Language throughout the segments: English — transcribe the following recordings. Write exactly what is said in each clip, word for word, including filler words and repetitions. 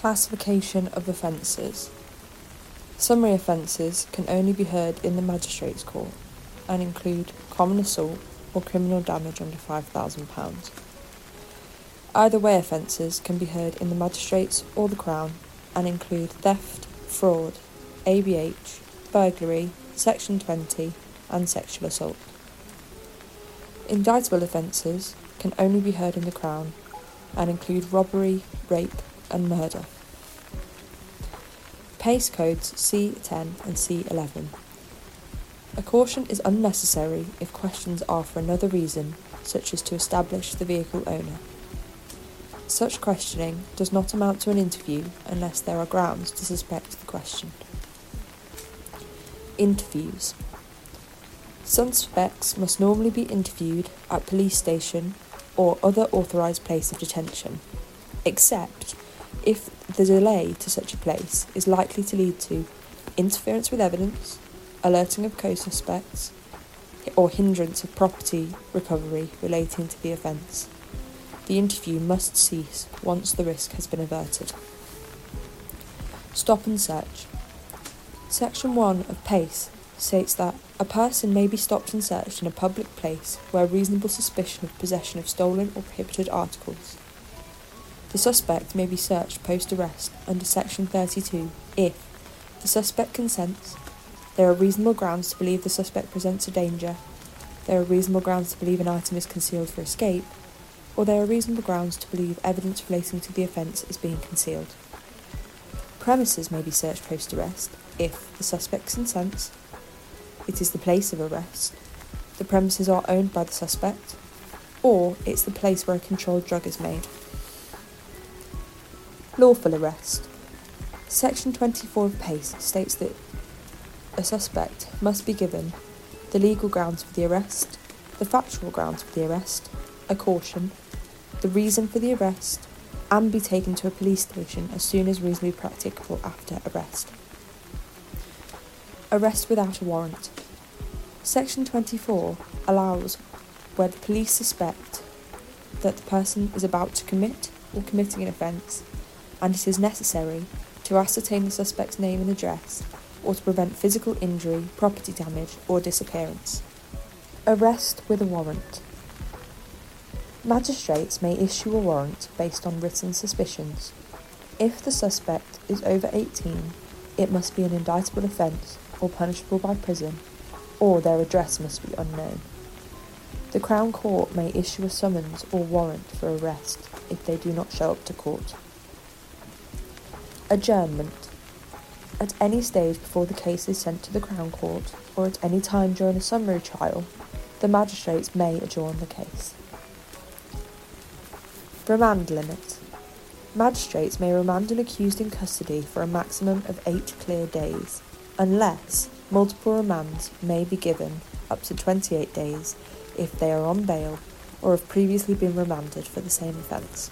Classification of offences. Summary offences can only be heard in the Magistrates' Court and include common assault or criminal damage under five thousand pounds. Either way offences can be heard in the Magistrates or the Crown and include theft, fraud, A B H, burglary, Section twenty and sexual assault. Indictable offences can only be heard in the Crown and include robbery, rape and murder. Pace codes C ten and C eleven. A caution is unnecessary if questions are for another reason, such as to establish the vehicle owner. Such questioning does not amount to an interview unless there are grounds to suspect the questioned. Interviews. Suspects must normally be interviewed at police station or other authorised place of detention, except if the delay to such a place is likely to lead to interference with evidence, alerting of co-suspects, or hindrance of property recovery relating to the offence. The interview must cease once the risk has been averted. Stop and search. Section one of PACE states that a person may be stopped and searched in a public place where reasonable suspicion of possession of stolen or prohibited articles. The suspect may be searched post-arrest under Section thirty-two if the suspect consents, there are reasonable grounds to believe the suspect presents a danger, there are reasonable grounds to believe an item is concealed for escape, or there are reasonable grounds to believe evidence relating to the offence is being concealed. Premises may be searched post-arrest if the suspect consents, it is the place of arrest, the premises are owned by the suspect, or it's the place where a controlled drug is made. Lawful arrest. Section twenty-four of PACE states that a suspect must be given the legal grounds for the arrest, the factual grounds for the arrest, a caution, the reason for the arrest, and be taken to a police station as soon as reasonably practicable after arrest. Arrest without a warrant. Section twenty-four allows where the police suspect that the person is about to commit or committing an offence, and it is necessary to ascertain the suspect's name and address, or to prevent physical injury, property damage, or disappearance. Arrest with a warrant. Magistrates may issue a warrant based on written suspicions. If the suspect is over eighteen, it must be an indictable offence or punishable by prison, or their address must be unknown. The Crown Court may issue a summons or warrant for arrest if they do not show up to court. Adjournment. At any stage before the case is sent to the Crown Court, or at any time during a summary trial, the magistrates may adjourn the case. Remand limit. Magistrates may remand an accused in custody for a maximum of eight clear days, unless multiple remands may be given up to twenty-eight days if they are on bail or have previously been remanded for the same offence.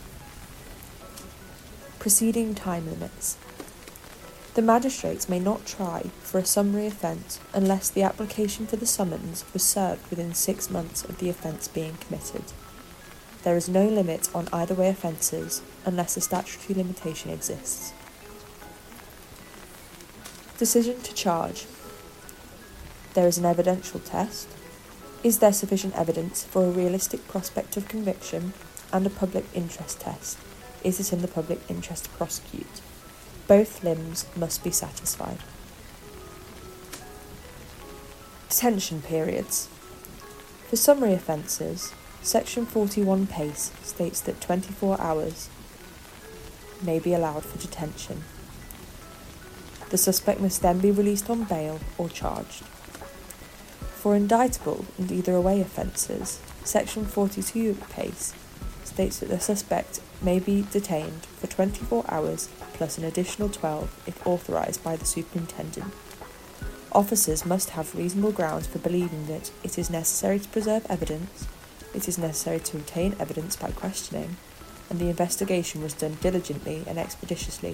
Proceeding time limits. The magistrates may not try for a summary offence unless the application for the summons was served within six months of the offence being committed. There is no limit on either way offences unless a statutory limitation exists. Decision to charge. There is an evidential test. Is there sufficient evidence for a realistic prospect of conviction? And a public interest test. Is it in the public interest to prosecute? Both limbs must be satisfied. Detention periods. For summary offences, Section forty-one PACE states that twenty-four hours may be allowed for detention. The suspect must then be released on bail or charged. For indictable and either away offences, Section forty-two PACE states that the suspect may be detained for twenty-four hours plus an additional twelve if authorised by the superintendent. Officers must have reasonable grounds for believing that it is necessary to preserve evidence, it is necessary to obtain evidence by questioning, and the investigation was done diligently and expeditiously.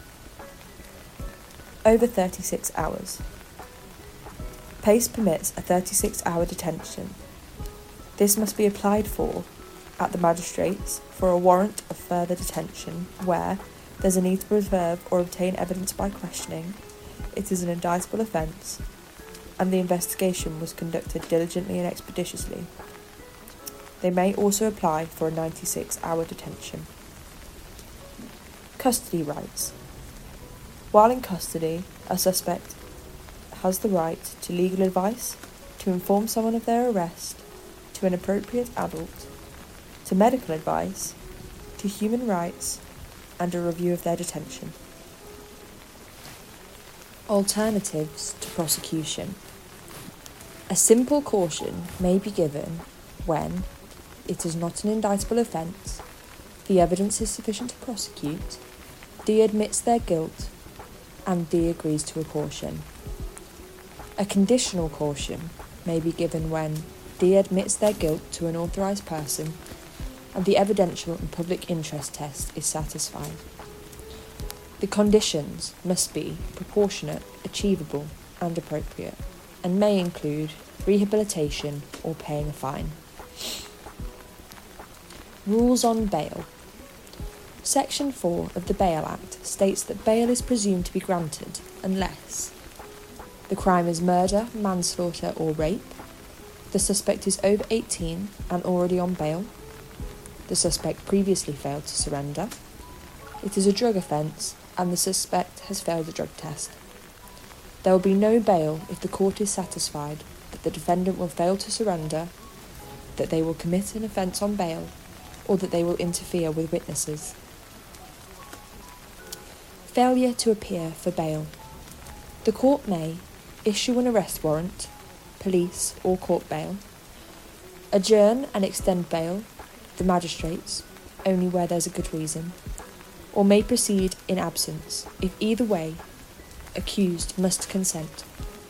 Over thirty-six hours. PACE permits a thirty-six hour detention. This must be applied for at the magistrates for a warrant of further detention where, there's a need to preserve or obtain evidence by questioning, it is an indictable offence, and the investigation was conducted diligently and expeditiously. They may also apply for a ninety-six hour detention. Custody rights. While in custody, a suspect has the right to legal advice, to inform someone of their arrest, to an appropriate adult, to medical advice, to human rights, and a review of their detention. Alternatives to prosecution. A simple caution may be given when it is not an indictable offence, the evidence is sufficient to prosecute, D admits their guilt, and D agrees to a caution. A conditional caution may be given when D admits their guilt to an authorised person and the evidential and public interest test is satisfied. The conditions must be proportionate, achievable and appropriate, and may include rehabilitation or paying a fine. Rules on bail. Section four of the Bail Act states that bail is presumed to be granted unless the crime is murder, manslaughter or rape, the suspect is over eighteen and already on bail, the suspect previously failed to surrender, it is a drug offence and the suspect has failed a drug test. There will be no bail if the court is satisfied that the defendant will fail to surrender, that they will commit an offence on bail, or that they will interfere with witnesses. Failure to appear for bail. The court may issue an arrest warrant, police or court bail, adjourn and extend bail, the magistrates, only where there's a good reason, or may proceed in absence, if either way, accused must consent.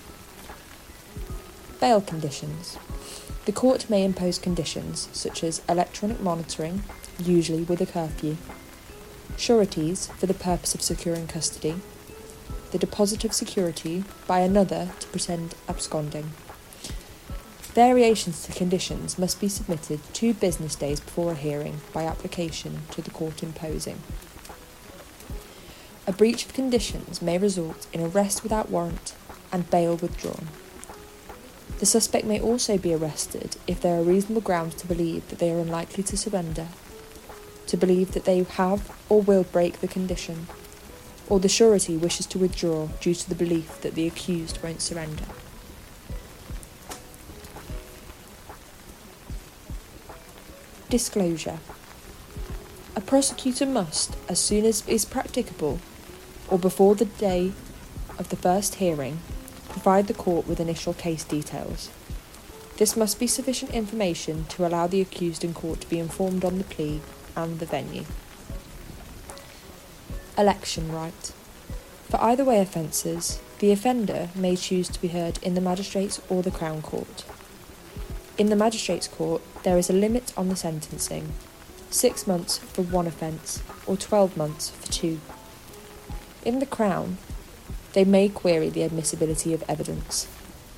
Bail conditions. The court may impose conditions such as electronic monitoring, usually with a curfew, sureties for the purpose of securing custody, the deposit of security by another to pretend absconding. Variations to conditions must be submitted two business days before a hearing by application to the court imposing. A breach of conditions may result in arrest without warrant and bail withdrawn. The suspect may also be arrested if there are reasonable grounds to believe that they are unlikely to surrender, to believe that they have or will break the condition, or the surety wishes to withdraw due to the belief that the accused won't surrender. Disclosure. A prosecutor must, as soon as is practicable, or before the day of the first hearing, provide the court with initial case details. This must be sufficient information to allow the accused in court to be informed on the plea and the venue. Election right. For either way offences, the offender may choose to be heard in the magistrates or the Crown Court. In the magistrates' court, there is a limit on the sentencing, six months for one offence or twelve months for two. In the Crown, they may query the admissibility of evidence.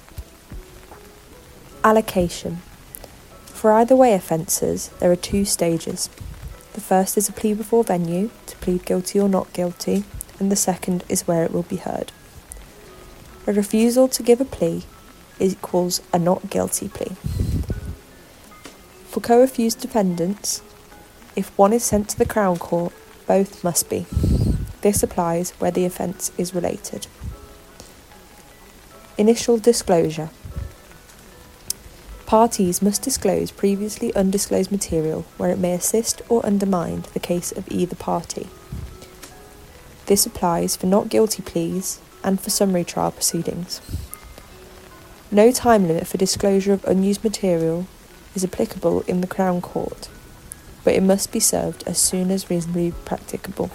Allocation. For either way offences, there are two stages. The first is a plea before venue, to plead guilty or not guilty, and the second is where it will be heard. A refusal to give a plea equals a not guilty plea. For co-refused defendants, if one is sent to the Crown Court, both must be. This applies where the offence is related. Initial disclosure. Parties must disclose previously undisclosed material where it may assist or undermine the case of either party. This applies for not guilty pleas and for summary trial proceedings. No time limit for disclosure of unused material is applicable in the Crown Court, but it must be served as soon as reasonably practicable.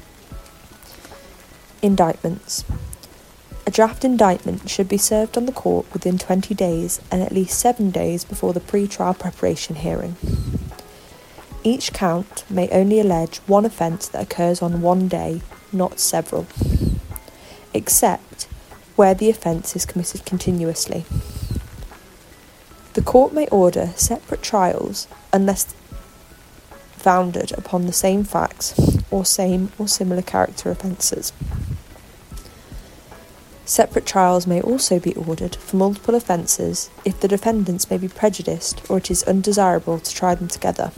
Indictments. A draft indictment should be served on the court within twenty days and at least seven days before the pre-trial preparation hearing. Each count may only allege one offence that occurs on one day, not several, except where the offence is committed continuously. The court may order separate trials unless founded upon the same facts or same or similar character offences. Separate trials may also be ordered for multiple offences if the defendants may be prejudiced or it is undesirable to try them together.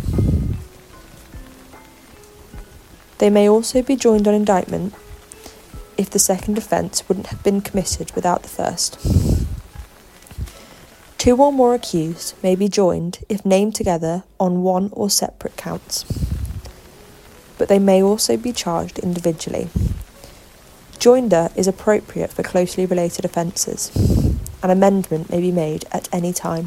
They may also be joined on indictment if the second offence wouldn't have been committed without the first. Two or more accused may be joined if named together on one or separate counts, but they may also be charged individually. Joinder is appropriate for closely related offences. An amendment may be made at any time.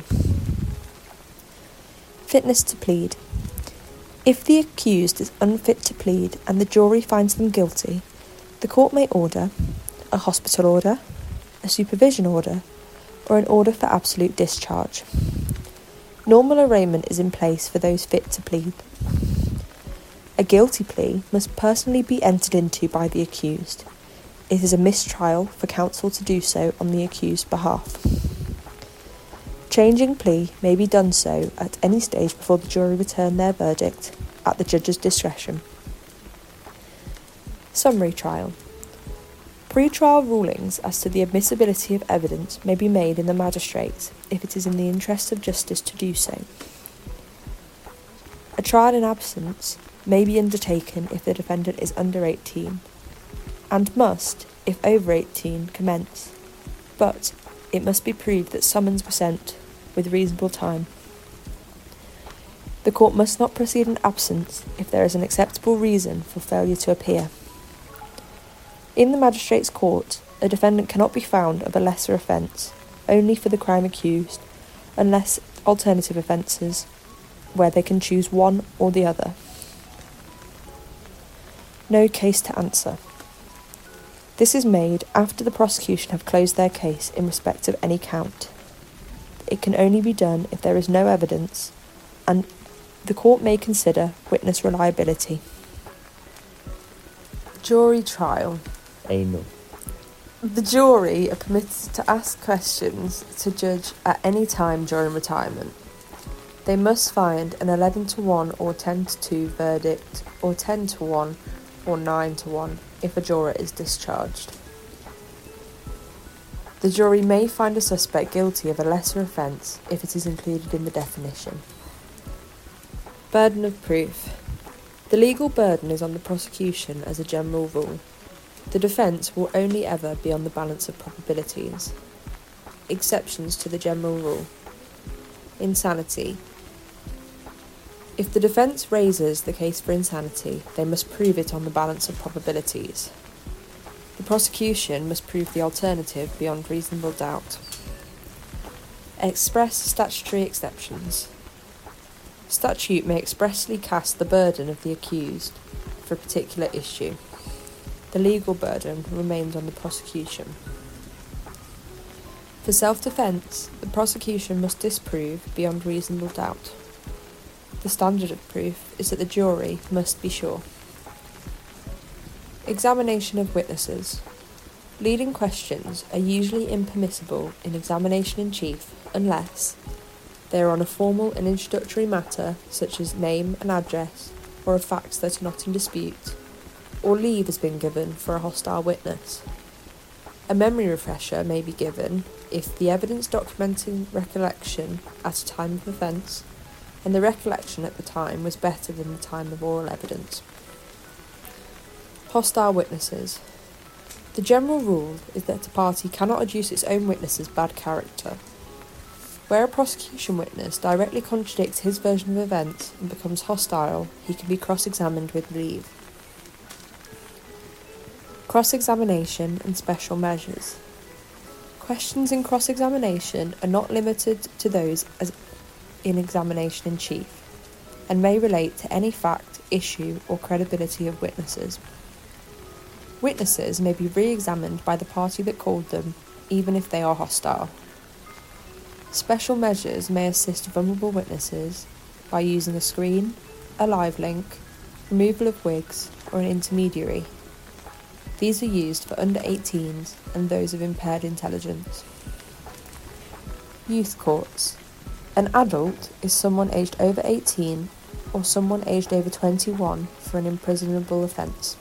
Fitness to plead. If the accused is unfit to plead and the jury finds them guilty, the court may order a hospital order, a supervision order, or an order for absolute discharge. Normal arraignment is in place for those fit to plead. A guilty plea must personally be entered into by the accused. It is a mistrial for counsel to do so on the accused's behalf. Changing plea may be done so at any stage before the jury return their verdict, at the judge's discretion. Summary trial. Pre-trial rulings as to the admissibility of evidence may be made in the magistrate if it is in the interest of justice to do so. A trial in absence may be undertaken if the defendant is under eighteen, and must, if over eighteen, commence, but it must be proved that summons were sent with reasonable time. The court must not proceed in absence if there is an acceptable reason for failure to appear. In the magistrate's court, a defendant cannot be found of a lesser offence, only for the crime accused, unless alternative offences, where they can choose one or the other. No case to answer. This is made after the prosecution have closed their case in respect of any count. It can only be done if there is no evidence, and the court may consider witness reliability. Jury trial. Anal. The jury are permitted to ask questions to judge at any time during retirement. They must find an eleven to one or ten to two verdict, or ten to one or nine to one if a juror is discharged. The jury may find a suspect guilty of a lesser offence if it is included in the definition. Burden of proof. The legal burden is on the prosecution as a general rule. The defence will only ever be on the balance of probabilities. Exceptions to the general rule. Insanity. If the defence raises the case for insanity, they must prove it on the balance of probabilities. The prosecution must prove the alternative beyond reasonable doubt. Express statutory exceptions. Statute may expressly cast the burden of the accused for a particular issue. The legal burden remains on the prosecution. For self-defence, the prosecution must disprove beyond reasonable doubt. The standard of proof is that the jury must be sure. Examination of witnesses. Leading questions are usually impermissible in examination in chief unless they are on a formal and introductory matter such as name and address, or of facts that are not in dispute, or leave has been given for a hostile witness. A memory refresher may be given if the evidence documenting recollection at a time of offence and the recollection at the time was better than the time of oral evidence. Hostile witnesses. The general rule is that a party cannot adduce its own witness's bad character. Where a prosecution witness directly contradicts his version of events and becomes hostile, he can be cross-examined with leave. Cross-examination and special measures. Questions in cross-examination are not limited to those as in examination in chief, and may relate to any fact, issue, or credibility of witnesses. Witnesses may be re-examined by the party that called them, even if they are hostile. Special measures may assist vulnerable witnesses by using a screen, a live link, removal of wigs, or an intermediary. These are used for under eighteens and those of impaired intelligence. Youth courts. An adult is someone aged over eighteen or someone aged over twenty-one for an imprisonable offence.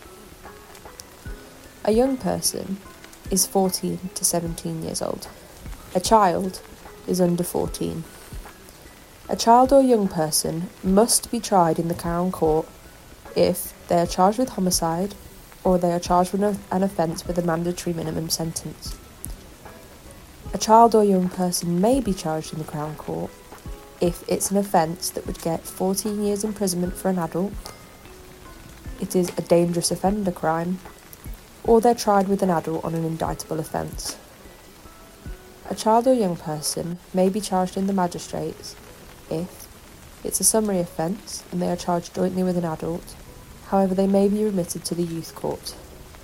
A young person is fourteen to seventeen years old. A child is under fourteen. A child or young person must be tried in the Crown Court if they are charged with homicide or they are charged with an offence with a mandatory minimum sentence. A child or young person may be charged in the Crown Court if it's an offence that would get fourteen years imprisonment for an adult, it is a dangerous offender crime, or they're tried with an adult on an indictable offence. A child or young person may be charged in the magistrates if it's a summary offence and they are charged jointly with an adult, however they may be remitted to the youth court.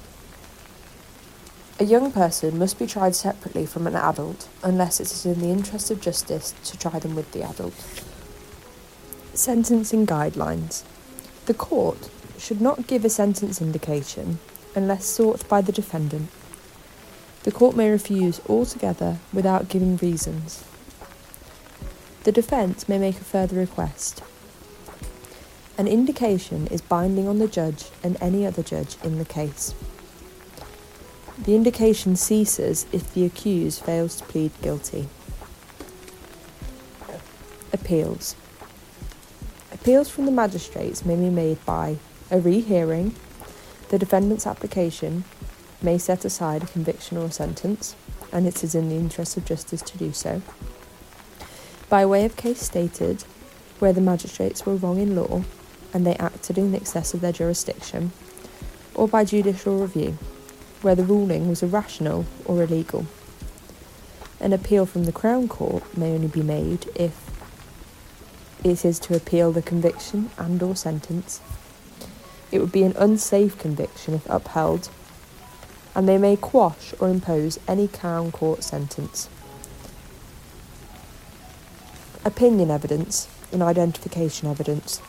A young person must be tried separately from an adult unless it is in the interest of justice to try them with the adult. Sentencing guidelines. The court should not give a sentence indication unless sought by the defendant. The court may refuse altogether without giving reasons. The defence may make a further request. An indication is binding on the judge and any other judge in the case. The indication ceases if the accused fails to plead guilty. Appeals. Appeals from the magistrates may be made by a rehearing. The defendant's application may set aside a conviction or a sentence, and it is in the interest of justice to do so. By way of case stated, where the magistrates were wrong in law and they acted in excess of their jurisdiction, or by judicial review, where the ruling was irrational or illegal. An appeal from the Crown Court may only be made if it is to appeal the conviction and or sentence. It would be an unsafe conviction if upheld, and they may quash or impose any Crown Court sentence. Opinion evidence and identification evidence.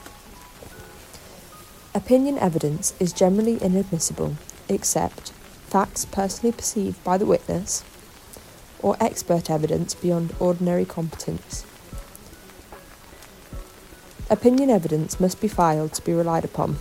Opinion evidence is generally inadmissible except facts personally perceived by the witness, or expert evidence beyond ordinary competence. Opinion evidence must be filed to be relied upon.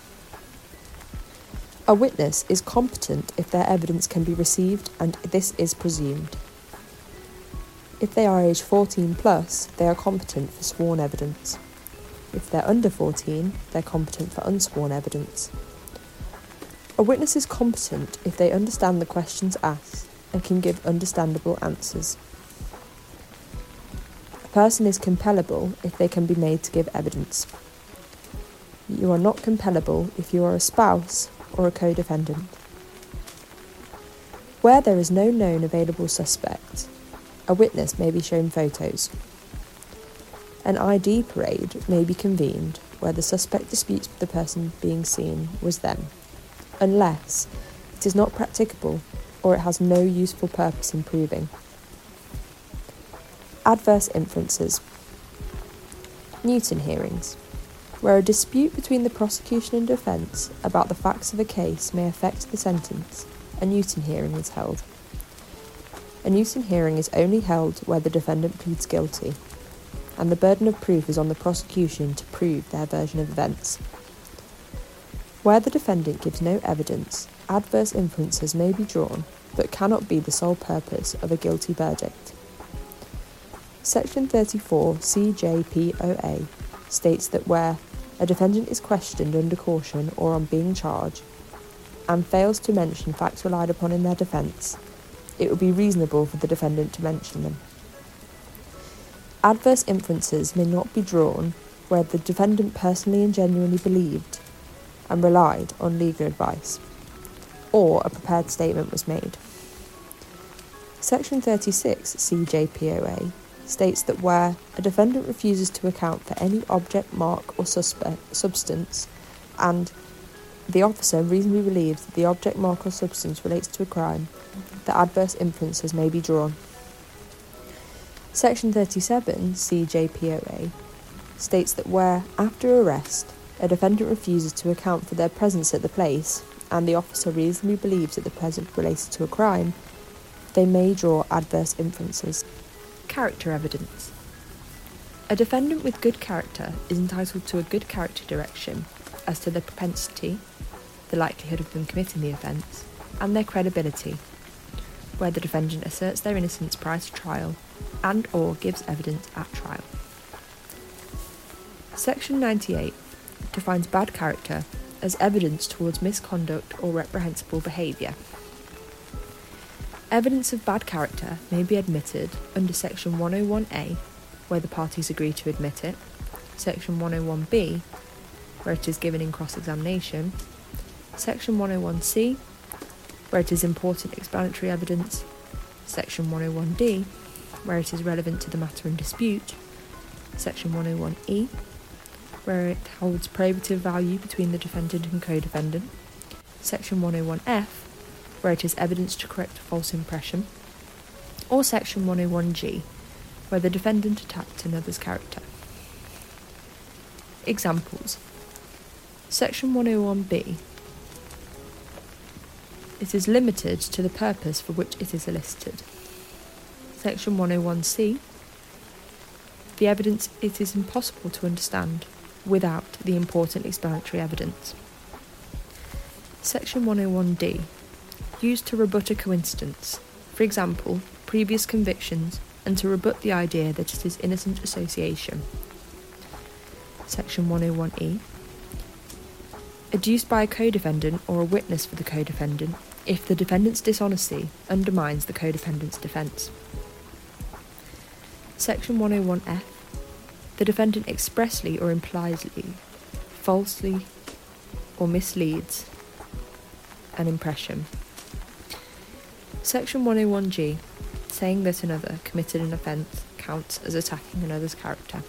A witness is competent if their evidence can be received and this is presumed. If they are aged fourteen plus, they are competent for sworn evidence. If they're under fourteen, they're competent for unsworn evidence. A witness is competent if they understand the questions asked and can give understandable answers. A person is compellable if they can be made to give evidence. You are not compellable if you are a spouse or a co-defendant. Where there is no known available suspect, a witness may be shown photos. An I D parade may be convened where the suspect disputes the person being seen was them, unless it is not practicable or it has no useful purpose in proving. Adverse inferences. Newton hearings, where a dispute between the prosecution and defence about the facts of a case may affect the sentence, a Newton hearing is held. A Newton hearing is only held where the defendant pleads guilty, and the burden of proof is on the prosecution to prove their version of events. Where the defendant gives no evidence, adverse inferences may be drawn, but cannot be the sole purpose of a guilty verdict. Section thirty-four C J P O A states that where a defendant is questioned under caution or on being charged, and fails to mention facts relied upon in their defence, it would be reasonable for the defendant to mention them. Adverse inferences may not be drawn where the defendant personally and genuinely believed and relied on legal advice, or a prepared statement was made. Section thirty-six C J P O A states that where a defendant refuses to account for any object, mark or suspect, substance, and the officer reasonably believes that the object, mark or substance relates to a crime, the adverse inferences may be drawn. Section thirty-seven C J P O A states that where, after arrest, a defendant refuses to account for their presence at the place, and the officer reasonably believes that the presence relates to a crime, they may draw adverse inferences. Character evidence. A defendant with good character is entitled to a good character direction as to their propensity, the likelihood of them committing the offence, and their credibility, where the defendant asserts their innocence prior to trial and or gives evidence at trial. Section ninety-eight defines bad character as evidence towards misconduct or reprehensible behaviour. Evidence of bad character may be admitted under Section one oh one A, where the parties agree to admit it, Section one oh one B, where it is given in cross-examination, Section one oh one C, where it is important explanatory evidence, Section one oh one D, where it is relevant to the matter in dispute, Section one oh one E, where it holds probative value between the defendant and co-defendant, Section one oh one F, where it is evidence to correct a false impression, or Section one oh one G, where the defendant attacked another's character. Examples: Section one oh one B. It is limited to the purpose for which it is elicited. Section one oh one C. The evidence it is impossible to understand without the important explanatory evidence. Section one oh one D. Used to rebut a coincidence, for example, previous convictions, and to rebut the idea that it is innocent association. Section one oh one E. Adduced by a co-defendant or a witness for the co-defendant if the defendant's dishonesty undermines the co-defendant's defence. Section one oh one F. The defendant expressly or impliedly, falsely or misleads an impression. Section one oh one G. Saying that another committed an offence counts as attacking another's character.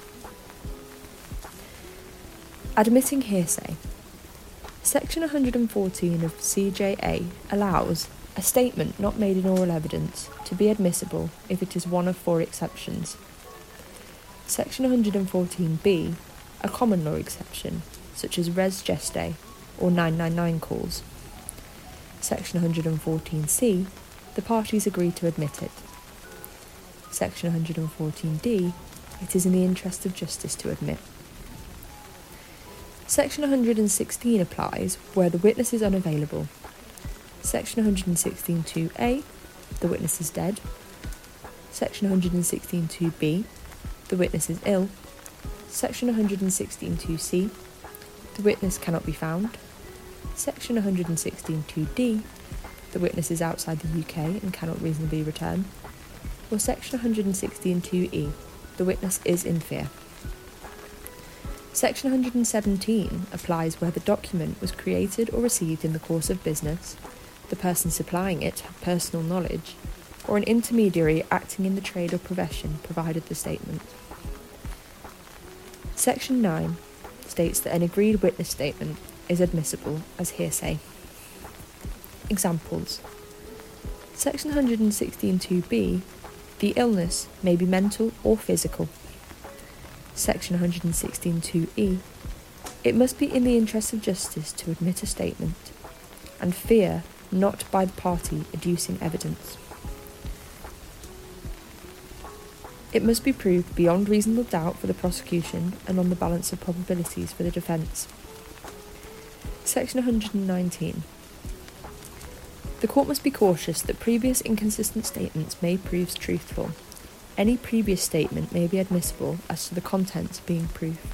Admitting hearsay. Section one hundred fourteen of C J A allows a statement not made in oral evidence to be admissible if it is one of four exceptions. Section one hundred fourteen B, a common law exception, such as res gestae or nine ninety-nine calls. Section one hundred fourteen C, the parties agree to admit it. Section one hundred fourteen D, it is in the interest of justice to admit. Section one hundred sixteen applies where the witness is unavailable. Section one hundred sixteen two A, the witness is dead. Section one hundred sixteen two B, the witness is ill. Section one hundred sixteen two C, the witness cannot be found. Section one hundred sixteen two D, the witness is outside the U K and cannot reasonably return. Or Section one hundred sixteen two E, the witness is in fear. Section one hundred seventeen applies where the document was created or received in the course of business, the person supplying it had personal knowledge, or an intermediary acting in the trade or profession provided the statement. Section nine states that an agreed witness statement is admissible as hearsay. Examples: Section one hundred sixteen two B, the illness may be mental or physical. Section one hundred sixteen two E, it must be in the interest of justice to admit a statement, and fear not by the party adducing evidence. It must be proved beyond reasonable doubt for the prosecution and on the balance of probabilities for the defence. Section one hundred nineteen. The court must be cautious that previous inconsistent statements may prove truthful. Any previous statement may be admissible as to the contents being proof.